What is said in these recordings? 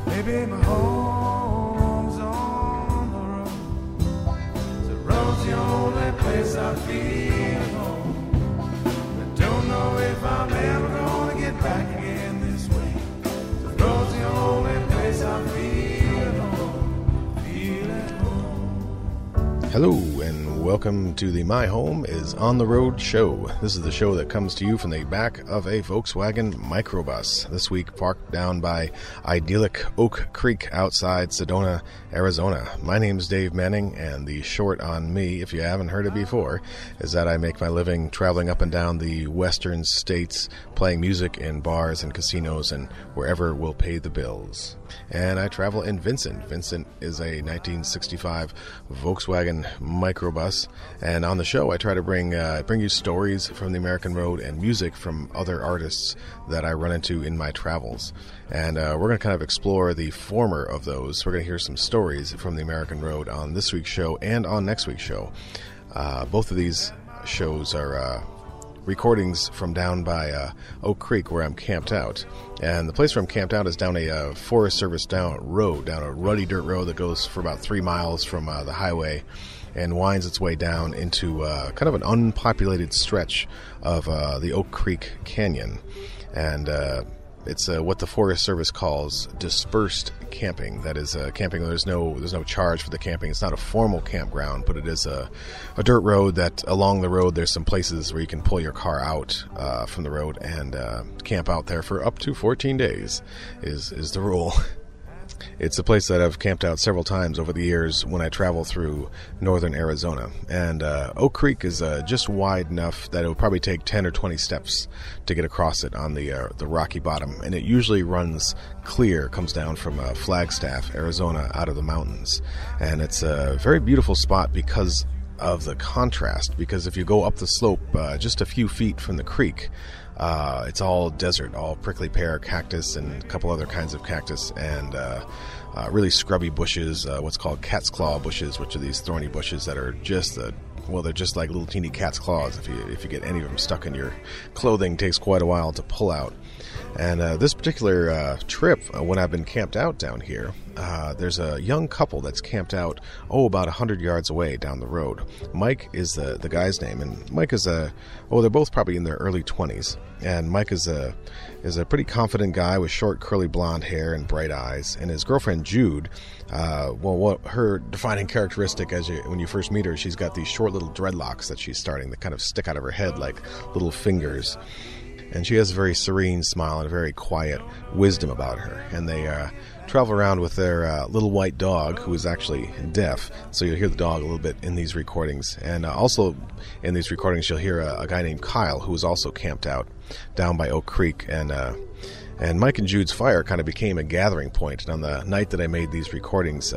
Maybe my home's on the road. The road's the only place I feel home. I don't know if I'm ever gonna get back again this way. The road's the only place I feel home. Feel at home. Hello and welcome to the My Home is on the Road show. This is the show that comes to you from the back of a Volkswagen microbus. This week parked down by idyllic Oak Creek outside Sedona, Arizona. My name's Dave Manning, and the short on me, if you haven't heard it before, is that I make my living traveling up and down the western states, playing music in bars and casinos and wherever will pay the bills. And I travel in Vincent. Vincent is a 1965 Volkswagen microbus, and on the show I try to bring you stories from the American road and music from other artists that I run into in my travels. And we're going to kind of explore the former of those. We're going to hear some stories from the American road on this week's show and on next week's show. Both of these shows are recordings from down by Oak Creek, where I'm camped out. And the place where I'm camped out is down a Forest Service down a ruddy dirt road that goes for about 3 miles from the highway and winds its way down into kind of an unpopulated stretch of the Oak Creek Canyon. And it's what the Forest Service calls dispersed camping. That is camping. There's no charge for the camping. It's not a formal campground, but it is a dirt road that along the road there's some places where you can pull your car out from the road and camp out there for up to 14 days is the rule. It's a place that I've camped out several times over the years when I travel through northern Arizona. And Oak Creek is just wide enough that it would probably take 10 or 20 steps to get across it on the rocky bottom. And it usually runs clear, comes down from Flagstaff, Arizona, out of the mountains. And it's a very beautiful spot because of the contrast. Because if you go up the slope just a few feet from the creek, it's all desert, all prickly pear cactus and a couple other kinds of cactus, and really scrubby bushes, what's called cat's claw bushes, which are these thorny bushes that are just they're just like little teeny cat's claws. If you get any of them stuck in your clothing, it takes quite a while to pull out. And this particular trip, when I've been camped out down here, there's a young couple that's camped out, about 100 yards away down the road. Mike is the guy's name, and Mike is they're both probably in their early 20s. And Mike is a pretty confident guy with short curly blonde hair and bright eyes. And his girlfriend Jude, what her defining characteristic when you first meet her, she's got these short little dreadlocks that she's starting that kind of stick out of her head like little fingers. And she has a very serene smile and a very quiet wisdom about her. And they travel around with their little white dog, who is actually deaf. So you'll hear the dog a little bit in these recordings. And also in these recordings, you'll hear a guy named Kyle, who is also camped out down by Oak Creek. And Mike and Jude's fire kind of became a gathering point. And on the night that I made these recordings,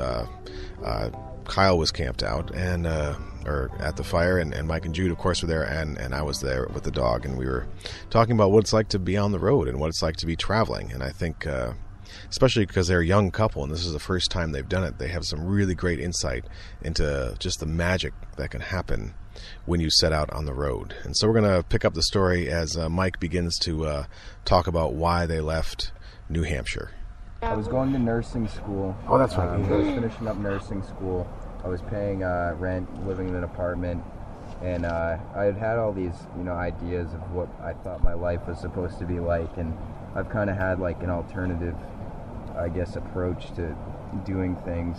Kyle was camped out or at the fire, and Mike and Jude, of course, were there, and I was there with the dog, and we were talking about what it's like to be on the road and what it's like to be traveling. And I think, especially because they're a young couple and this is the first time they've done it, they have some really great insight into just the magic that can happen when you set out on the road. And so we're going to pick up the story as Mike begins to talk about why they left New Hampshire. I was going to nursing school. Oh, that's right. I was finishing up nursing school. I was paying rent, living in an apartment, and I had all these, ideas of what I thought my life was supposed to be like, and I've kind of had like an alternative, I guess, approach to doing things.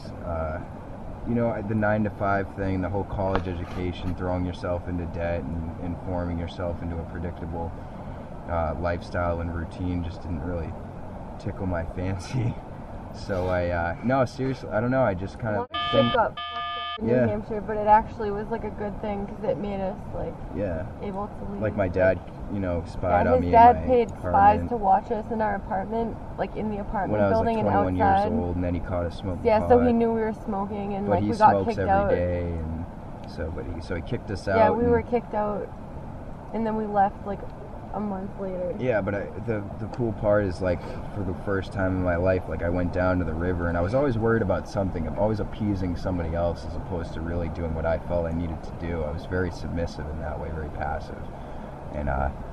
The 9-to-5 thing, the whole college education, throwing yourself into debt and forming yourself into a predictable lifestyle and routine just didn't really tickle my fancy. So no, seriously, I don't know, I just kind of think in New Hampshire, but it actually was like a good thing because it made us able to leave. Like my dad, spied on me. His dad in my paid apartment. spies to watch us in our apartment, like in the apartment when I was building like 21 and outside. years old, and then he caught us smoking Yeah, pot. so he knew we were smoking, and but we he got kicked out. every day, and so he kicked us out. Yeah, we were kicked out, and then we left like a month later. Yeah, but the cool part is, like, for the first time in my life, like, I went down to the river, and I was always worried about something. I'm always appeasing somebody else as opposed to really doing what I felt I needed to do. I was very submissive in that way, very passive. And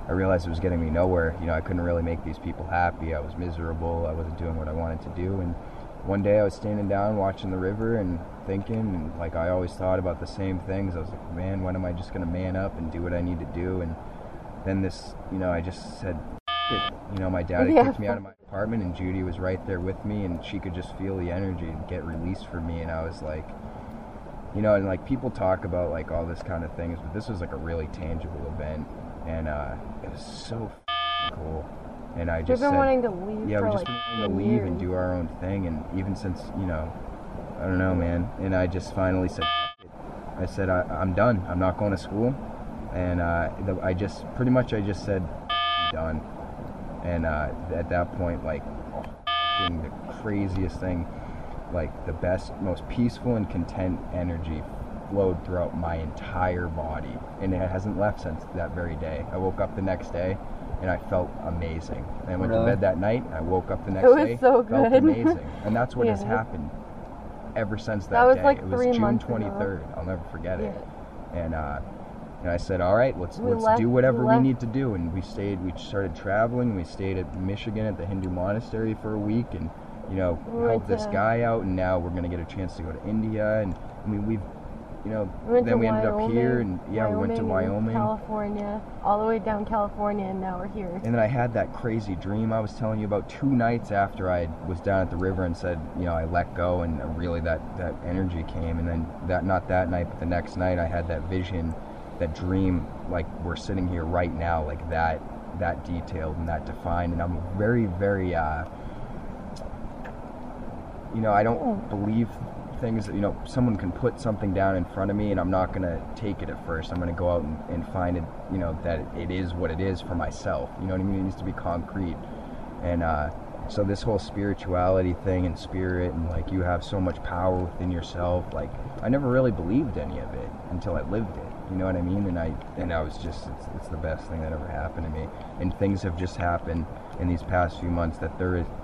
I realized it was getting me nowhere. You know, I couldn't really make these people happy. I was miserable. I wasn't doing what I wanted to do. And one day I was standing down watching the river and thinking, and like I always thought about the same things. I was like, man, when am I just going to man up and do what I need to do? And then this, you know, I just said, it. You know, my dad had kicked me out of my apartment, and Judy was right there with me, and she could just feel the energy and get released from me. And I was like, you know, and like people talk about like all this kind of things, but this was like a really tangible event, and it was so cool. And I just been wanting to leave. Yeah, for we just like wanted to leave and do our own thing, and even since, you know, I don't know, man. And I just finally said, I said, I'm done. I'm not going to school, and I just said, done. And at that point, like, the craziest thing, like the best, most peaceful and content energy flowed throughout my entire body, and it hasn't left since that very day. I woke up the next day and I felt amazing. And I went to bed that night, I woke up the next day, so good. felt amazing. And that's what has happened ever since that was day. Like it was 3 June months 23rd. ago. I'll never forget it. Yeah. And I said, all right, let's do whatever we need to do. And we started traveling. We stayed at Michigan at the Hindu monastery for a week, and, you know, helped this guy out. And now we're going to get a chance to go to India. And I mean, then we ended up here, and we went to Wyoming, California, all the way down California, and now we're here. And then I had that crazy dream I was telling you about 2 nights after I was down at the river and said, you know, I let go, and really that energy came. And then not that night, but the next night I had that vision, that dream, like we're sitting here right now, like that detailed and that defined. And I'm very, very, you know, I don't believe things that, you know, someone can put something down in front of me and I'm not going to take it at first. I'm going to go out and find it, you know, that it is what it is for myself. You know what I mean? It needs to be concrete. And so this whole spirituality thing and spirit, and like you have so much power within yourself, like I never really believed any of it until I lived it. You know what I mean? And I was just, it's the best thing that ever happened to me. And things have just happened in these past few months that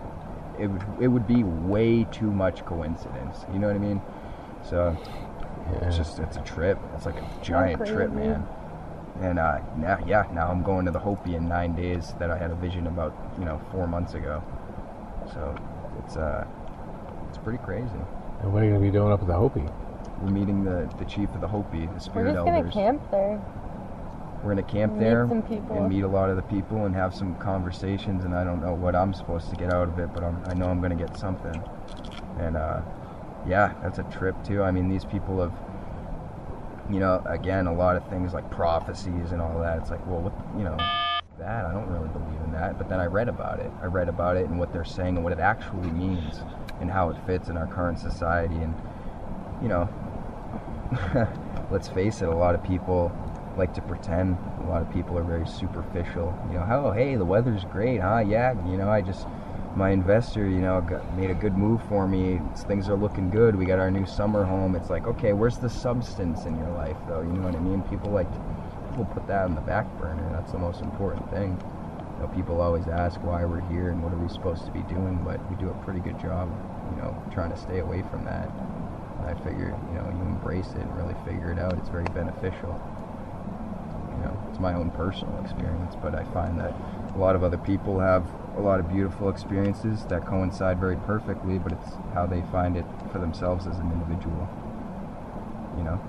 it would be way too much coincidence. You know what I mean? So it's a trip. It's like a giant trip, man. And now I'm going to the Hopi in 9 days that I had a vision about, you know, 4 months ago. So it's pretty crazy. And what are you going to be doing up at the Hopi? We're meeting the chief of the Hopi, the spirit elders. We're just going to camp there. We're going to camp there and meet a lot of the people and have some conversations, and I don't know what I'm supposed to get out of it, but I know I'm going to get something. And that's a trip too. I mean, these people have, you know, again, a lot of things like prophecies and all that. It's like, well, what, you know, that, I don't really believe in that. But then I read about it and what they're saying and what it actually means and how it fits in our current society. And, you know, let's face it, a lot of people like to pretend. A lot of people are very superficial. You know, oh, hey, the weather's great, huh? Yeah, you know, my investor, you know, made a good move for me. Things are looking good. We got our new summer home. It's like, okay, where's the substance in your life, though? You know what I mean? People put that on the back burner. That's the most important thing. You know, people always ask why we're here and what are we supposed to be doing, but we do a pretty good job, you know, trying to stay away from that. And I figure, you know, you embrace it and really figure it out. It's very beneficial. You know, it's my own personal experience, but I find that a lot of other people have a lot of beautiful experiences that coincide very perfectly, but it's how they find it for themselves as an individual. You know?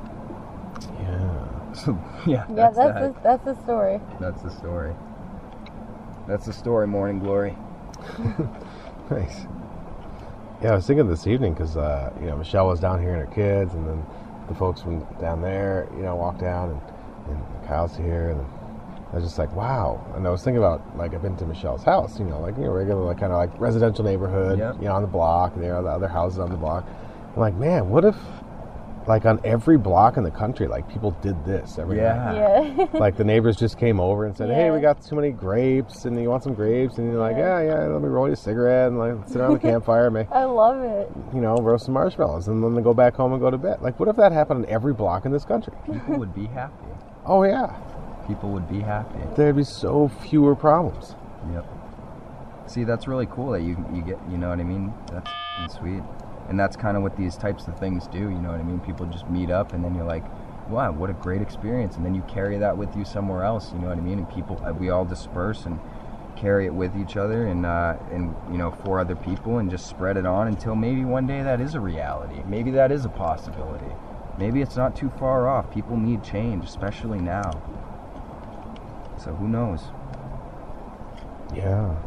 Yeah. So, that's the story. That's the story. That's the story, Morning Glory. Nice. Yeah, I was thinking this evening because, you know, Michelle was down here and her kids, and then the folks from down there, you know, walked down, and Kyle's here, and I was just like, wow. And I was thinking about, like, I've been to Michelle's house, you know, like, you know, regular, like, kind of like residential neighborhood, you know, on the block, and there are the other houses on the block. I'm like, man, what if, like, on every block in the country, like, people did this every night? Yeah. Like, the neighbors just came over and said, hey, we got too many grapes, and you want some grapes? And you're like, yeah, let me roll you a cigarette, and, like, sit around the campfire, I love it. You know, roast some marshmallows, and then they go back home and go to bed. Like, what if that happened on every block in this country? People would be happy. Oh, yeah. People would be happy. There'd be so fewer problems. Yep. See, that's really cool that you get, you know what I mean? That's sweet. And that's kind of what these types of things do, you know what I mean? People just meet up, and then you're like, wow, what a great experience. And then you carry that with you somewhere else, you know what I mean? And people, we all disperse and carry it with each other and you know, for other people, and just spread it on until maybe one day that is a reality. Maybe that is a possibility. Maybe it's not too far off. People need change, especially now. So who knows? Yeah.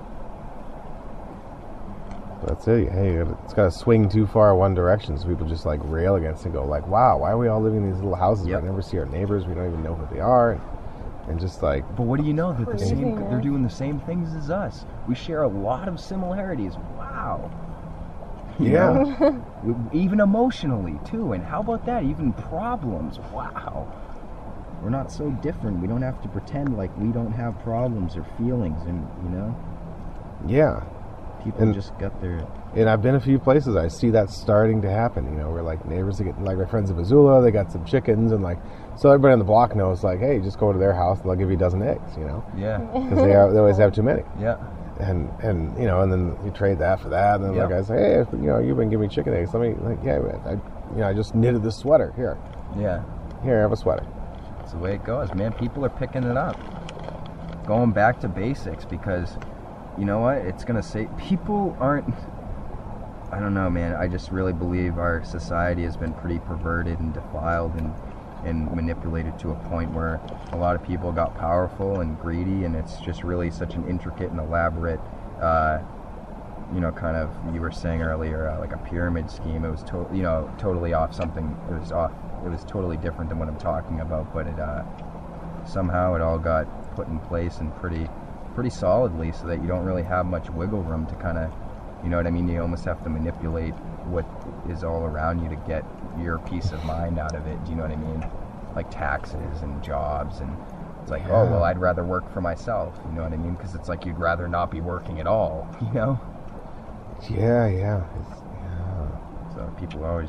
That's it. Hey, it's got to swing too far one direction, so people just like rail against it and go like, wow, why are we all living in these little houses? Yep. We never see our neighbors. We don't even know who they are. And just like... But what do you know? That they're doing the same things as us. We share a lot of similarities. Wow. You know? Even emotionally, too. And how about that? Even problems. Wow. We're not so different. We don't have to pretend like we don't have problems or feelings, and you know? Yeah. People just got their... And I've been a few places, I see that starting to happen, you know, where like neighbors, they get, like my friends in Missoula, they got some chickens, and like, so everybody on the block knows, like, hey, just go to their house and they'll give you a dozen eggs, you know? Yeah. Because they always have too many. Yeah. And you know, and then you trade that for that, and then the guy say, hey, if, you know, you've been giving me chicken eggs, let me, like, I just knitted this sweater, here. Yeah. Here, have a sweater. That's the way it goes, man. People are picking it up. Going back to basics, because, you know what, it's going to say, people aren't, I don't know, man, I just really believe our society has been pretty perverted and defiled and manipulated to a point where a lot of people got powerful and greedy, and it's just really such an intricate and elaborate, you know, kind of, you were saying earlier, like a pyramid scheme. It was totally off something. It was totally different than what I'm talking about, but it somehow it all got put in place and pretty solidly, so that you don't really have much wiggle room to kind of, you know what I mean? You almost have to manipulate what is all around you to get your peace of mind out of it. Do you know what I mean? Like taxes and jobs, and it's like, oh, well, I'd rather work for myself. You know what I mean? Because it's like you'd rather not be working at all, you know? Yeah. So people always,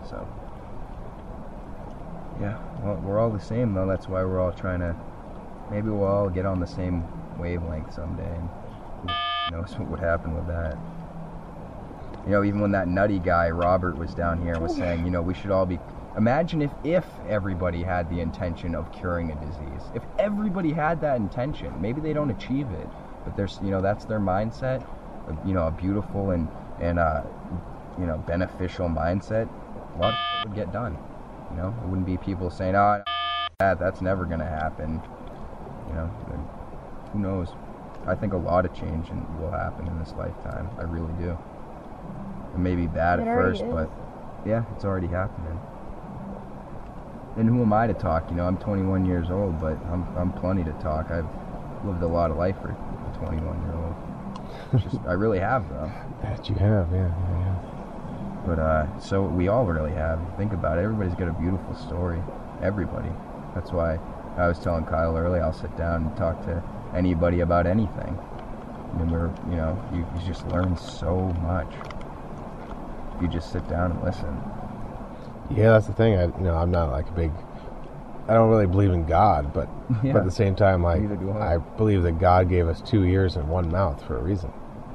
yeah, well, we're all the same, though. That's why we're all trying to, maybe we'll all get on the same wavelength someday, and who knows what would happen with that. You know, even when that nutty guy, Robert, was down here and was saying, you know, we should all be... Imagine if everybody had the intention of curing a disease. If everybody had that intention, maybe they don't achieve it, but there's, you know, that's their mindset, you know, a beautiful and you know, beneficial mindset. A lot of shit would get done, you know? It wouldn't be people saying, oh, that's never going to happen, you know? Who knows? I think a lot of change will happen in this lifetime. I really do. It may be bad at first, but yeah, it's already happening. And who am I to talk? You know, I'm 21 years old, but I'm plenty to talk. I've lived a lot of life for a 21-year-old. I really have, though. That you have, yeah. But so we all really have. Think about it. Everybody's got a beautiful story. Everybody. That's why I was telling Kyle earlier, I'll sit down and talk to anybody about anything. And you know, you just learn so much. You just sit down and listen. Yeah, that's the thing. I'm not like I don't really believe in God, but at the same time, like, I believe that God gave us 2 ears and 1 mouth for a reason.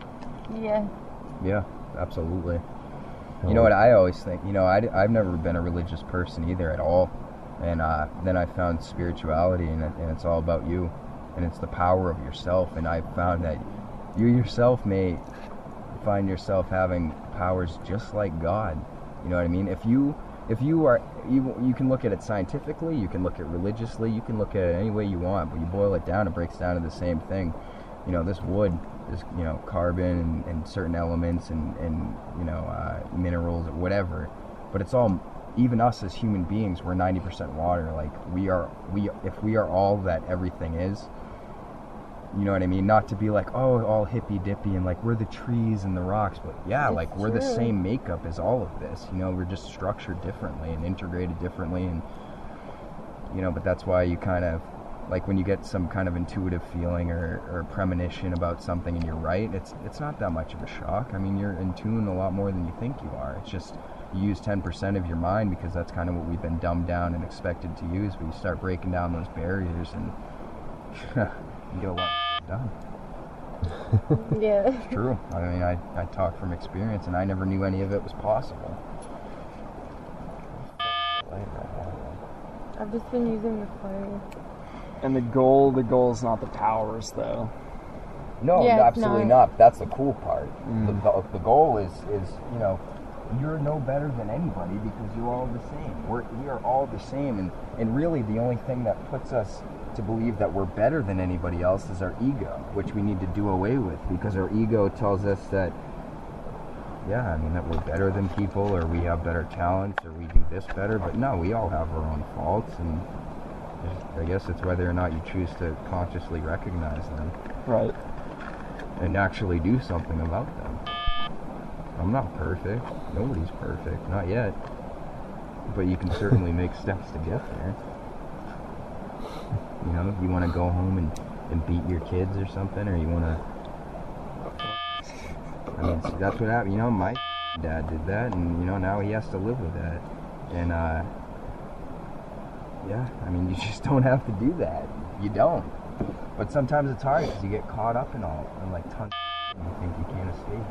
Yeah, absolutely. You know what I always think? You know, I've never been a religious person either at all. And then I found spirituality, and it's all about you. And it's the power of yourself. And I found that you yourself may find yourself having powers just like God. You know what I mean? If you can look at it scientifically, you can look at it religiously, you can look at it any way you want, but you boil it down, it breaks down to the same thing. You know, this wood is, you know, carbon and certain elements and you know, minerals or whatever, but it's all, even us as human beings, we're 90% water. Like, if we are all that everything is, you know what I mean? Not to be like, oh, all hippy dippy and like we're the trees and the rocks, but yeah, like we're the same makeup as all of this. You know, we're just structured differently and integrated differently, and you know, but that's why you kind of, like, when you get some kind of intuitive feeling or premonition about something and you're right, it's not that much of a shock. I mean, you're in tune a lot more than you think you are. It's just you use 10% of your mind because that's kind of what we've been dumbed down and expected to use, but you start breaking down those barriers and you get a lot done. Yeah. It's true. I mean, I talk from experience, and I never knew any of it was possible. I've just been using the fire. And the goal is not the powers, though. No, yeah, absolutely not. That's the cool part. The goal is, you know, you're no better than anybody because you're all the same. We are all the same, and really the only thing that puts us to believe that we're better than anybody else is our ego, which we need to do away with, because our ego tells us that, yeah, I mean, that we're better than people, or we have better talents, or we do this better, but no, we all have our own faults, and I guess it's whether or not you choose to consciously recognize them. Right. And actually do something about them. I'm not perfect. Nobody's perfect. Not yet. But you can certainly make steps to get there. You know, you want to go home and beat your kids or something, or you want to... I mean, that's what happened. You know, my dad did that, and, you know, now he has to live with that. And, yeah, I mean, you just don't have to do that. You don't. But sometimes it's hard because you get caught up in like tons of and you think you can't escape.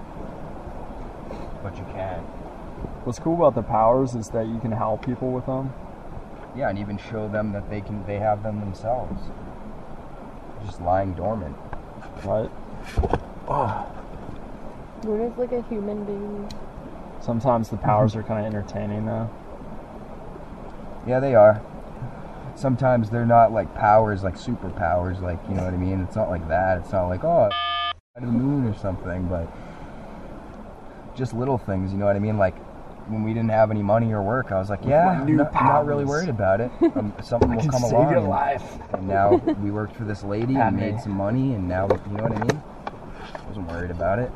But you can. What's cool about the powers is that you can help people with them. Yeah, and even show them that they have them themselves. Just lying dormant. Right? Oh. Luna's like a human being. Sometimes the powers are kind of entertaining, though. Yeah, they are. Sometimes they're not like powers, like superpowers, like, you know what I mean? It's not like that. It's not like, oh, out of the moon or something, but just little things, you know what I mean? Like, when we didn't have any money or work, I was like, yeah, I'm not really worried about it. Something will come along. Your life. And now we worked for this lady and made some money, and now, you know what I mean? I wasn't worried about it.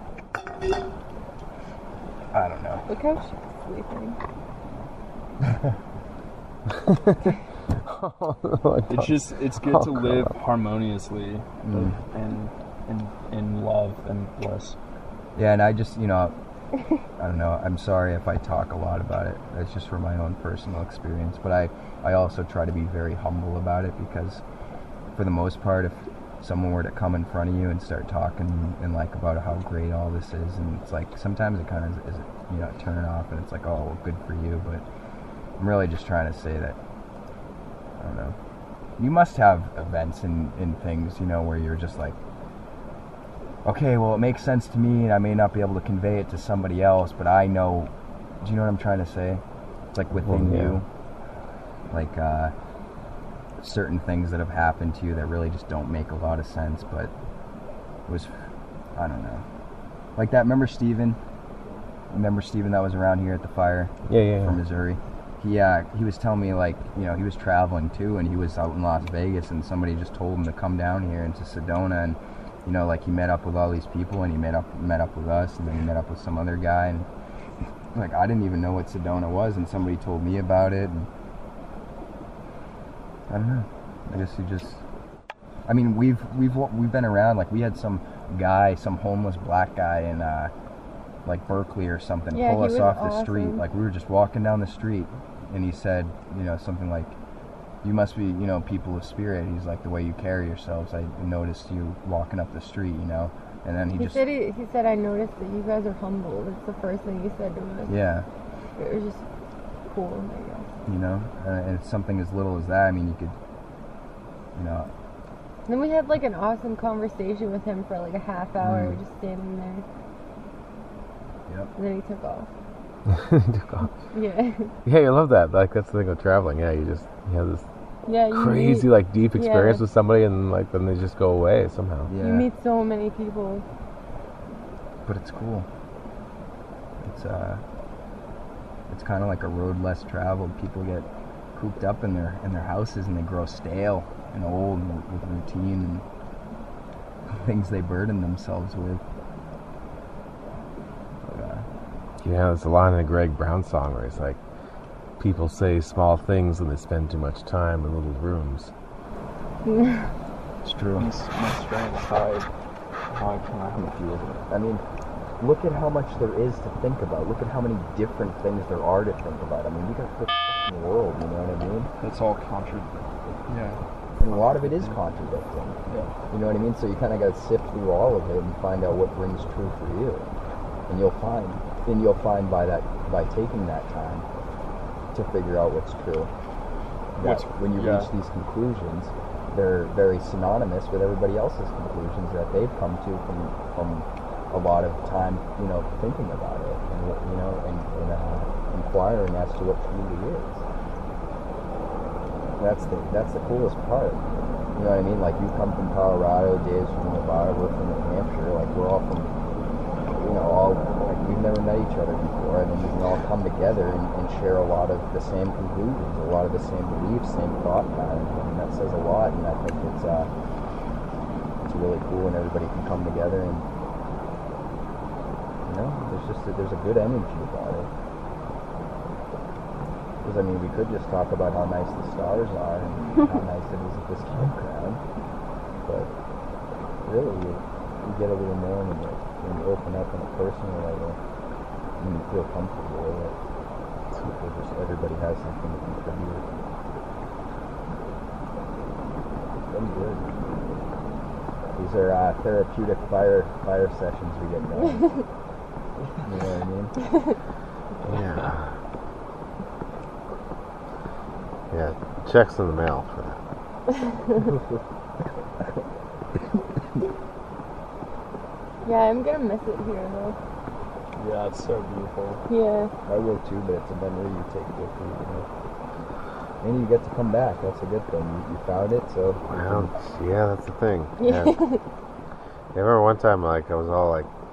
I don't know. Look how she's sleeping. It's good to live harmoniously and in love and bliss. Yeah, and I just, you know, I don't know, I'm sorry if I talk a lot about it. It's just from my own personal experience, but I also try to be very humble about it, because for the most part, if someone were to come in front of you and start talking and like about how great all this is, and it's like sometimes it kind of is, you know, turn off, and it's like, oh, well, good for you, but I'm really just trying to say that, I don't know, you must have events and things, you know, where you're just like, okay, well, it makes sense to me, and I may not be able to convey it to somebody else, but I know, do you know what I'm trying to say? It's like within you, like certain things that have happened to you that really just don't make a lot of sense, but it was, I don't know, like that, remember Steven that was around here at the fire? Yeah. From Missouri. He was telling me, like, you know, he was traveling too, and he was out in Las Vegas, and somebody just told him to come down here into Sedona, and, you know, like, he met up with all these people, and he met up with us, and then he met up with some other guy, and, like, I didn't even know what Sedona was, and somebody told me about it, and I don't know. I guess you just, I mean, we've been around, like, we had some homeless black guy in, like, Berkeley or something, pull us off the street. Like, we were just walking down the street, and he said, you know, something like, you must be, you know, people of spirit. He's like, the way you carry yourselves, I noticed you walking up the street, you know. And then he said, I noticed that you guys are humble. That's the first thing he said to us. Yeah. It was just cool, I guess. You know, and it's something as little as that. I mean, you could, you know. And then we had, like, an awesome conversation with him for, like, a half hour, just standing there. Yep. And then he took off. Yeah. Yeah, you love that. Like, that's the thing with traveling. Yeah, you have this crazy, like, deep experience with somebody, and, like, then they just go away somehow. Yeah. You meet so many people. But it's cool. It's kind of like a road less traveled. People get cooped up in their houses, and they grow stale and old with routine and things they burden themselves with. Yeah, there's a line in a Greg Brown song where it's like, people say small things when they spend too much time in little rooms. It's true. My strength side, how can I help you with it? I mean, look at how much there is to think about. Look at how many different things there are to think about. I mean, we got the f***ing world, you know what I mean? It's all contradicting. Yeah. And a lot of it is contradicting. Yeah. You know what I mean? So you kind of got to sift through all of it and find out what rings true for you. And you'll find by taking that time to figure out what's true. that when you reach these conclusions, they're very synonymous with everybody else's conclusions that they've come to from a lot of time, thinking about it and inquiring as to what truly is. That's the coolest part. You know what I mean? Like, you come from Colorado, Dave's from Nevada, we're from New Hampshire. Like, we're all from, we've never met each other before, and then we can all come together and share a lot of the same conclusions, a lot of the same beliefs, same thought patterns, and that says a lot. And I think it's really cool, and everybody can come together, and there's a good energy about it. Because we could just talk about how nice the stars are and how nice it is at this campground, but really, you get a little more when you open up on a personal level, and you feel comfortable with it. Everybody has something to contribute. It's been good. These are therapeutic fire sessions we get going. You know what I mean? Yeah. Yeah, checks in the mail for that. Yeah, I'm gonna miss it here though. Yeah, it's so beautiful. Yeah. I will too, but it's a memory you take with you, And you get to come back. That's a good thing. You found it, so. Well, yeah, that's the thing. Yeah. I remember one time, I was all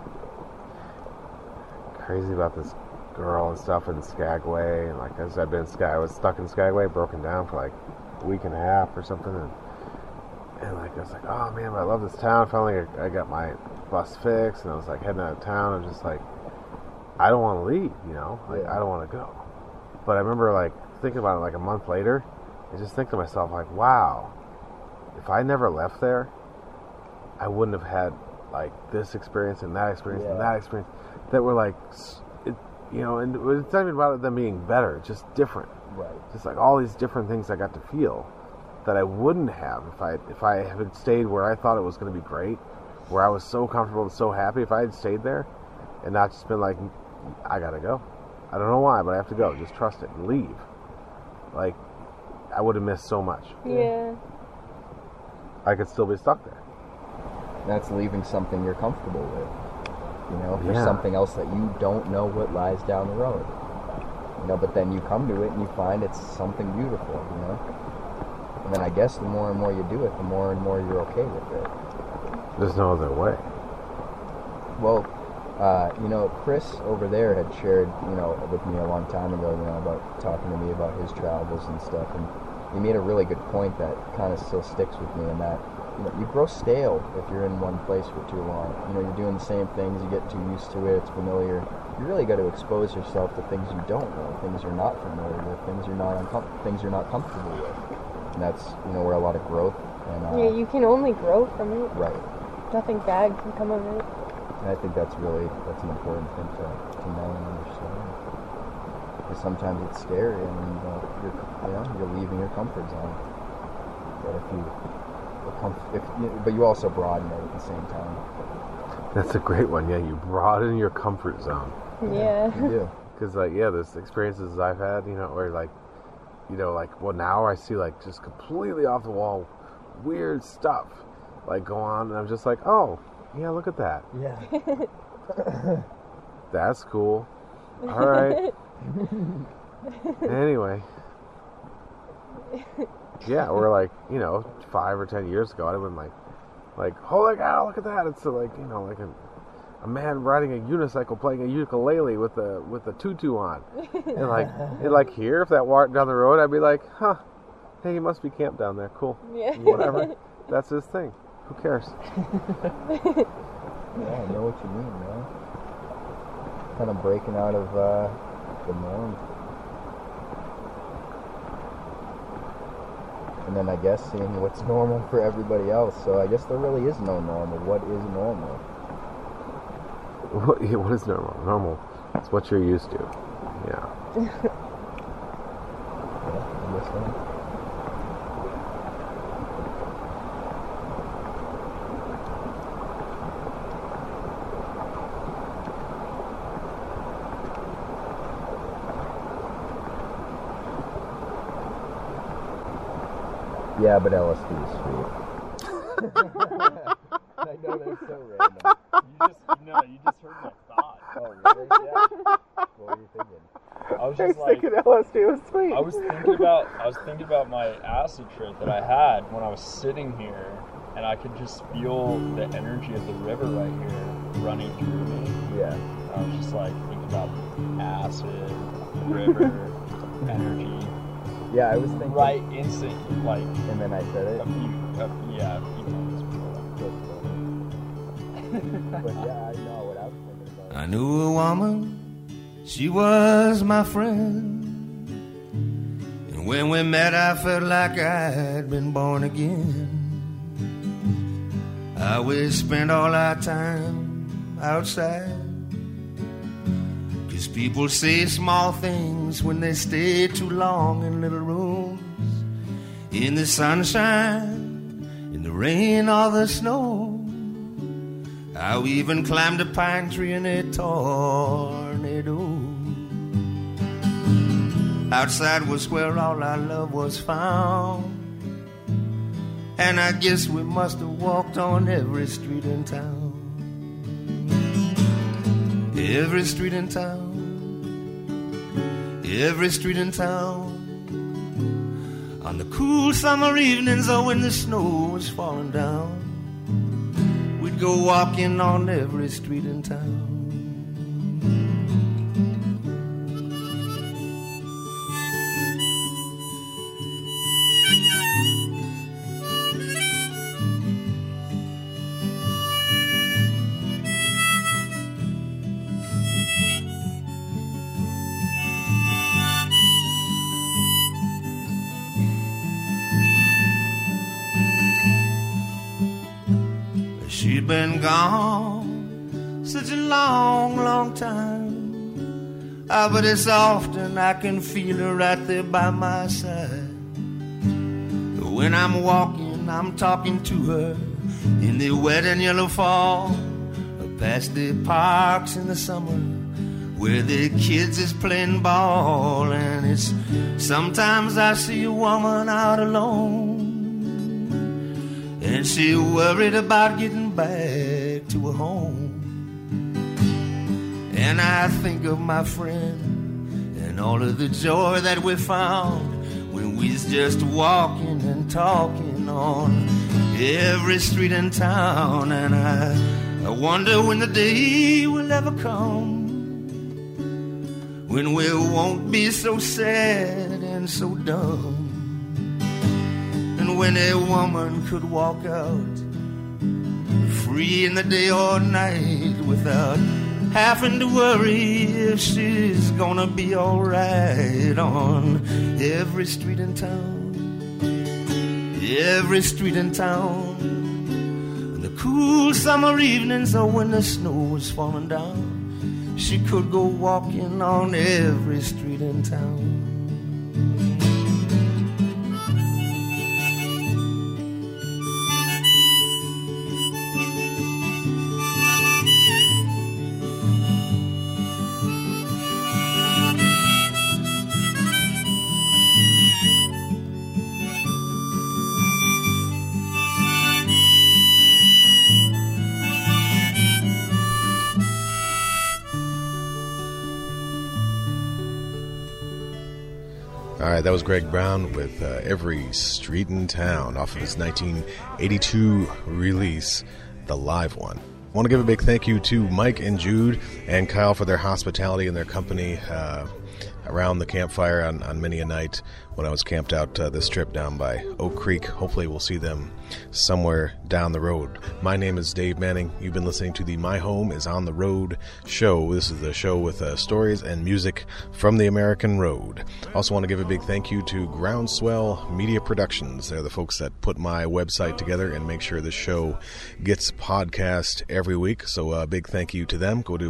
crazy about this girl and stuff in Skagway, and as I was stuck in Skagway, broken down for a week and a half or something, and I was like, oh man, I love this town. Finally, I got my bus fixed, and I was heading out of town. I'm just I don't want to leave, I don't want to go. But I remember thinking about it a month later, and just think to myself wow, if I never left there, I wouldn't have had this experience and that experience and that experience that were and it's not even about them being better, just different. Right. Just all these different things I got to feel that I wouldn't have if I had stayed where I thought it was going to be great, where I was so comfortable and so happy. If I had stayed there and not just been I gotta go. I don't know why, but I have to go. Just trust it and leave. I would have missed so much. Yeah. I could still be stuck there. That's leaving something you're comfortable with. For something else that you don't know what lies down the road. But then you come to it and you find it's something beautiful, And then I guess the more and more you do it, the more and more you're okay with it. There's no other way. Well, Chris over there had shared, with me a long time ago, about talking to me about his travels and stuff, and he made a really good point that kind of still sticks with me, in that you grow stale if you're in one place for too long. You're doing the same things, you get too used to it, it's familiar. You really got to expose yourself to things you don't know, things you're not familiar with, things you're not comfortable with. And that's, where a lot of growth and yeah, you can only grow from it. Right. Nothing bad can come of it. And I think that's an important thing to know and understand. Because sometimes it's scary and you're leaving your comfort zone. But but you also broaden it at the same time. That's a great one. Yeah, you broaden your comfort zone. Yeah. You do. Because there's experiences I've had, where now I see just completely off the wall weird stuff go on, and I'm just oh yeah, look at that. Yeah. That's cool. All right. Anyway. Yeah, or 5 or 10 years ago, I'd have been holy cow, look at that! It's a man riding a unicycle playing a ukulele with a tutu on, and here, if that walked down the road, I'd be huh, hey, he must be camped down there. Cool. Yeah. Whatever. That's his thing. Who cares? Yeah, I know what you mean, man. Kind of breaking out of the norm. And then I guess seeing what's normal for everybody else. So I guess there really is no normal. What is normal? What is normal? Normal. It's what you're used to. Yeah. Yeah, I guess so. Yeah, but LSD is sweet. I know they're so random. You just heard my thought. Oh, really? Yeah. What were you thinking? I was just like, thinking LSD was sweet. I was thinking about my acid trip that I had when I was sitting here, and I could just feel the energy of the river right here running through me. Yeah. I was just like thinking about acid, river, energy. Yeah, I was thinking. Right, instant, like. And then I said it. A few moments before. But yeah, I know what I was thinking about. I knew a woman, she was my friend. And when we met, I felt like I had been born again. We spent all our time outside. 'Cause people say small things when they stay too long in little rooms. In the sunshine, in the rain or the snow. We even climbed a pine tree in a tornado. Outside was where all our love was found. And I guess we must have walked on every street in town. Every street in town. Every street in town. On the cool summer evenings or when the snow was falling down, we'd go walking on every street in town. She'd been gone such a long, long time. But it's often I can feel her right there by my side. When I'm walking, I'm talking to her in the wet and yellow fall, past the parks in the summer where the kids is playing ball. And it's sometimes I see a woman out alone, and she worried about getting back to her home. And I think of my friend and all of the joy that we found when we was just walking and talking on every street in town. And I wonder when the day will ever come when we won't be so sad and so dumb. And when a woman could walk out free in the day or night without having to worry if she's gonna be alright on every street in town, every street in town. And the cool summer evenings or when the snow was falling down, she could go walking on every street in town. All right, that was Greg Brown with Every Street in Town off of his 1982 release, the live one. I want to give a big thank you to Mike and Jude and Kyle for their hospitality and their company around the campfire on many a night when I was camped out this trip down by Oak Creek. Hopefully we'll see them somewhere down the road. My name is Dave Manning. You've been listening to the My Home is on the Road show. This is the show with stories and music from the American road. Also want to give a big thank you to Groundswell Media Productions. They're the folks that put my website together and make sure the show gets podcast every week. So a big thank you to them. Go to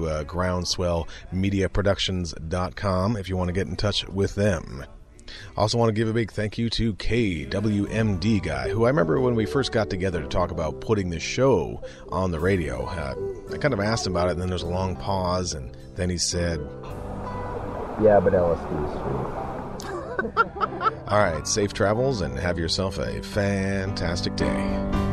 groundswellmediaproductions.com if you want to get in touch with them. Also want to give a big thank you to KWMD Guy, who I remember when we first got together to talk about putting the show on the radio. I kind of asked him about it, and then there's a long pause, and then he said, "Yeah, but LSD is sweet." All right, safe travels and have yourself a fantastic day.